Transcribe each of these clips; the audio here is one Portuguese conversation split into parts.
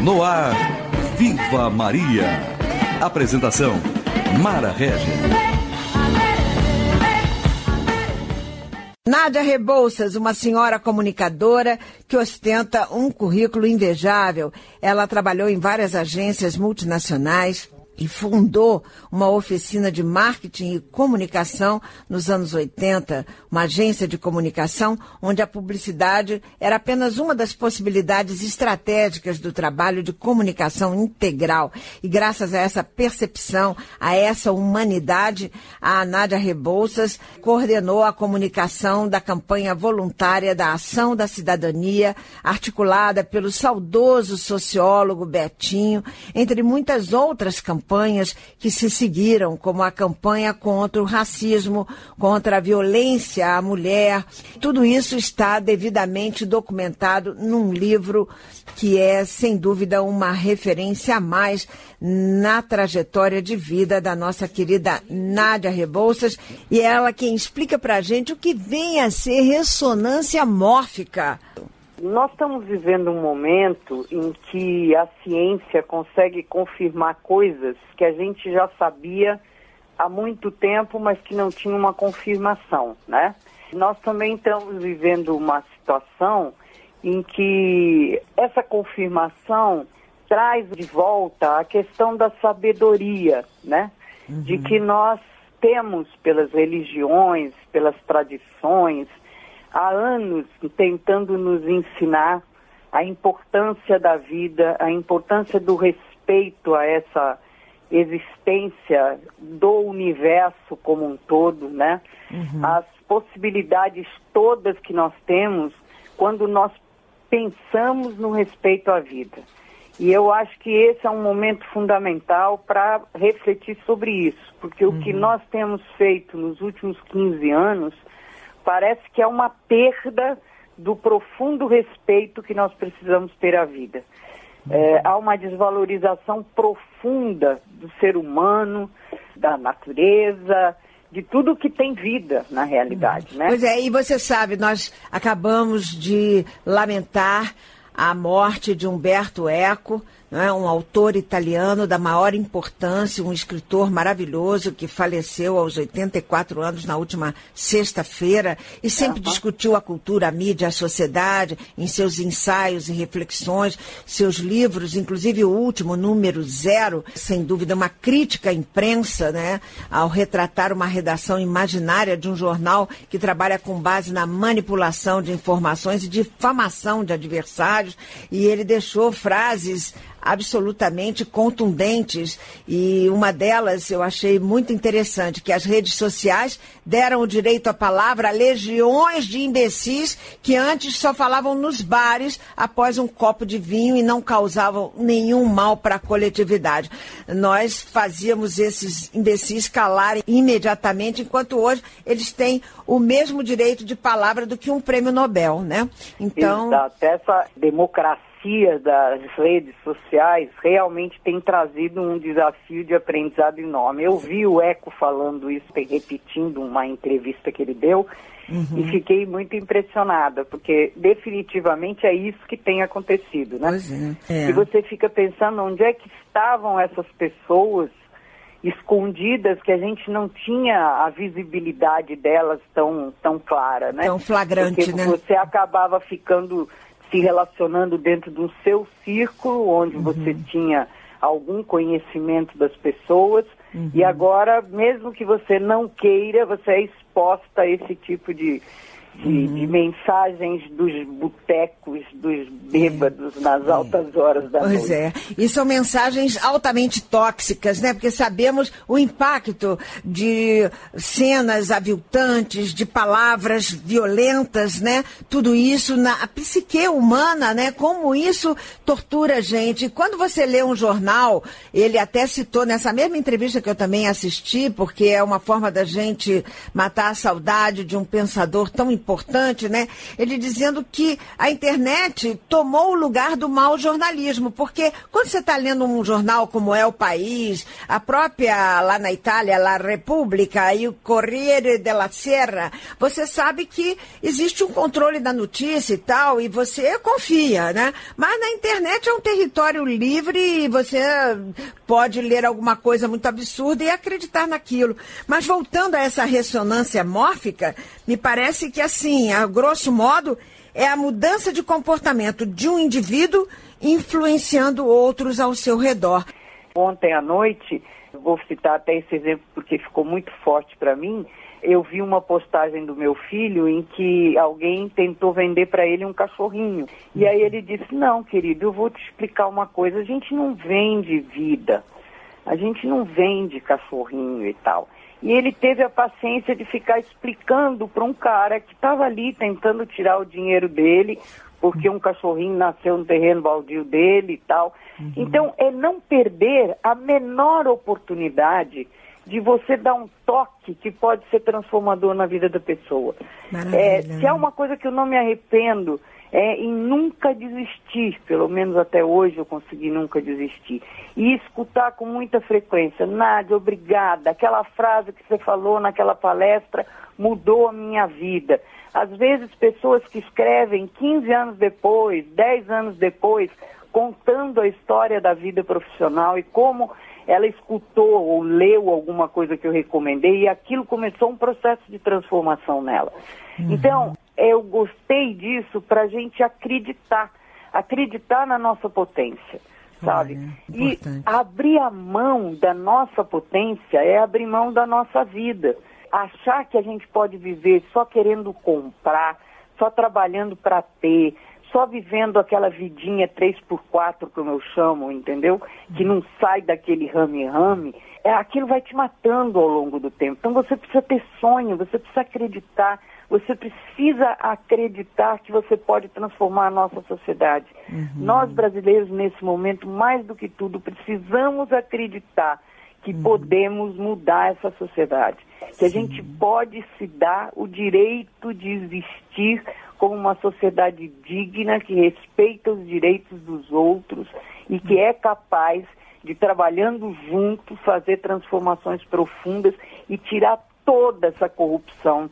No ar, Viva Maria. Apresentação, Mara Regis. Nádia Rebouças, uma senhora comunicadora que ostenta um currículo invejável. Ela trabalhou em várias agências multinacionais e fundou uma oficina de marketing e comunicação nos anos 80, uma agência de comunicação onde a publicidade era apenas uma das possibilidades estratégicas do trabalho de comunicação integral. E graças a essa percepção, a essa humanidade, a Nádia Rebouças coordenou a comunicação da campanha voluntária da Ação da Cidadania, articulada pelo saudoso sociólogo Betinho, entre muitas outras campanhas que se seguiram, como a campanha contra o racismo, contra a violência à mulher. Tudo isso está devidamente documentado num livro que é, sem dúvida, uma referência a mais na trajetória de vida da nossa querida Nádia Rebouças, e é ela quem explica pra gente o que vem a ser ressonância mórfica. Nós estamos vivendo um momento em que a ciência consegue confirmar coisas que a gente já sabia há muito tempo, mas que não tinha uma confirmação, né? Nós também estamos vivendo uma situação em que essa confirmação traz de volta a questão da sabedoria, né? De que nós temos pelas religiões, pelas tradições, há anos tentando nos ensinar a importância da vida, a importância do respeito a essa existência do universo como um todo, né? As possibilidades todas que nós temos quando nós pensamos no respeito à vida. E eu acho que esse é um momento fundamental para refletir sobre isso, porque o que nós temos feito nos últimos 15 anos parece que é uma perda do profundo respeito que nós precisamos ter à vida. Há uma desvalorização profunda do ser humano, da natureza, de tudo que tem vida na realidade, né? Pois é, e você sabe, nós acabamos de lamentar a morte de Umberto Eco, né, um autor italiano da maior importância, um escritor maravilhoso que faleceu aos 84 anos na última sexta-feira e sempre discutiu a cultura, a mídia, a sociedade em seus ensaios e reflexões, seus livros, inclusive o último, número 0, sem dúvida uma crítica à imprensa, né, ao retratar uma redação imaginária de um jornal que trabalha com base na manipulação de informações e difamação de adversários, e ele deixou frases absolutamente contundentes, e uma delas eu achei muito interessante, que as redes sociais deram o direito à palavra a legiões de imbecis que antes só falavam nos bares após um copo de vinho e não causavam nenhum mal para a coletividade. Nós fazíamos esses imbecis calarem imediatamente, enquanto hoje eles têm o mesmo direito de palavra do que um prêmio Nobel, né? Então, exato. Essa democracia das redes sociais realmente tem trazido um desafio de aprendizado enorme. Eu vi o Eco falando isso, repetindo uma entrevista que ele deu, e fiquei muito impressionada, porque definitivamente é isso que tem acontecido, né? Pois é. E você fica pensando onde é que estavam essas pessoas escondidas, que a gente não tinha a visibilidade delas tão clara, né? Tão flagrante, porque né? Você acabava ficando se relacionando dentro do seu círculo, onde você tinha algum conhecimento das pessoas, e agora, mesmo que você não queira, você é exposta a esse tipo de mensagens dos botecos, dos bêbados nas altas horas da noite. Pois é, e são mensagens altamente tóxicas, né? Porque sabemos o impacto de cenas aviltantes, de palavras violentas, né? Tudo isso na psique humana, né? Como isso tortura a gente. Quando você lê um jornal, ele até citou nessa mesma entrevista que eu também assisti, porque é uma forma da gente matar a saudade de um pensador tão importante, né? Ele dizendo que a internet tomou tomou o lugar do mau jornalismo, porque quando você está lendo um jornal como é O País, a própria, lá na Itália, La Repubblica e o Corriere della Sera, você sabe que existe um controle da notícia e tal, e você confia, né? Mas na internet é um território livre e você pode ler alguma coisa muito absurda e acreditar naquilo. Mas voltando a essa ressonância mórfica, me parece que, assim, a grosso modo, é a mudança de comportamento de um indivíduo influenciando outros ao seu redor. Ontem à noite, vou citar até esse exemplo porque ficou muito forte para mim, eu vi uma postagem do meu filho em que alguém tentou vender para ele um cachorrinho. E aí ele disse, não, querido, eu vou te explicar uma coisa, a gente não vende vida, a gente não vende cachorrinho e tal. E ele teve a paciência de ficar explicando para um cara que estava ali tentando tirar o dinheiro dele, porque um cachorrinho nasceu no terreno baldio dele e tal. Então, é não perder a menor oportunidade de você dar um toque que pode ser transformador na vida da pessoa. Se há uma coisa que eu não me arrependo, é em nunca desistir, pelo menos até hoje eu consegui nunca desistir. E escutar com muita frequência, Nádia, obrigada, aquela frase que você falou naquela palestra mudou a minha vida. Às vezes pessoas que escrevem 15 anos depois, 10 anos depois, contando a história da vida profissional e como ela escutou ou leu alguma coisa que eu recomendei e aquilo começou um processo de transformação nela. Então, eu gostei disso para a gente acreditar na nossa potência, sabe? E abrir a mão da nossa potência é abrir mão da nossa vida. Achar que a gente pode viver só querendo comprar, só trabalhando para ter, só vivendo aquela vidinha 3x4, como eu chamo, entendeu? Que não sai daquele rame-rame, aquilo vai te matando ao longo do tempo. Então você precisa ter sonho, você precisa acreditar, você precisa acreditar que você pode transformar a nossa sociedade. Nós brasileiros, nesse momento, mais do que tudo, precisamos acreditar que podemos mudar essa sociedade, que a gente pode se dar o direito de existir como uma sociedade digna, que respeita os direitos dos outros e que é capaz de, trabalhando junto, fazer transformações profundas e tirar toda essa corrupção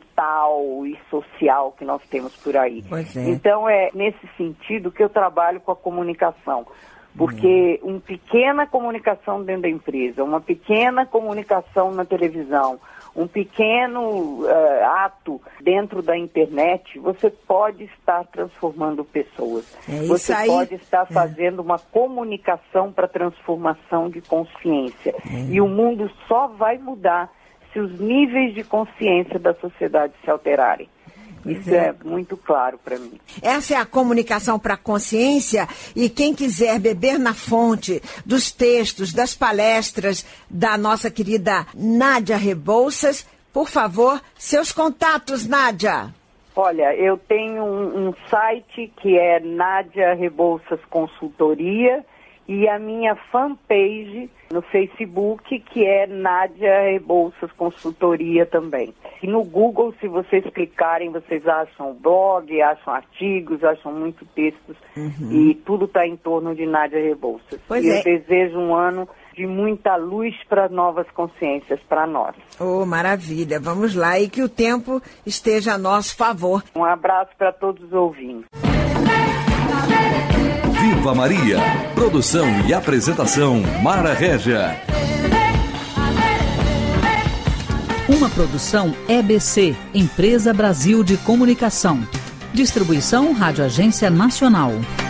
mental e social que nós temos por aí. Então é nesse sentido que eu trabalho com a comunicação. Porque uma pequena comunicação dentro da empresa, uma pequena comunicação na televisão, um pequeno ato dentro da internet, você pode estar transformando pessoas. Você pode estar fazendo uma comunicação para transformação de consciência. E o mundo só vai mudar se os níveis de consciência da sociedade se alterarem. Isso é muito claro para mim. Essa é a comunicação para a consciência, e quem quiser beber na fonte dos textos, das palestras da nossa querida Nádia Rebouças, por favor, seus contatos, Nádia. Olha, eu tenho um site que é Nádia Rebouças Consultoria e a minha fanpage no Facebook, que é Nádia Rebouças Consultoria também. E no Google, se vocês clicarem, vocês acham blog, acham artigos, acham muito textos, e tudo está em torno de Nádia Rebouças. Eu desejo um ano de muita luz para novas consciências, para nós. Oh, maravilha. Vamos lá, e que o tempo esteja a nosso favor. Um abraço para todos os ouvintes. Viva Maria! Produção e apresentação, Mara Régia. Uma produção EBC, Empresa Brasil de Comunicação. Distribuição Rádio Agência Nacional.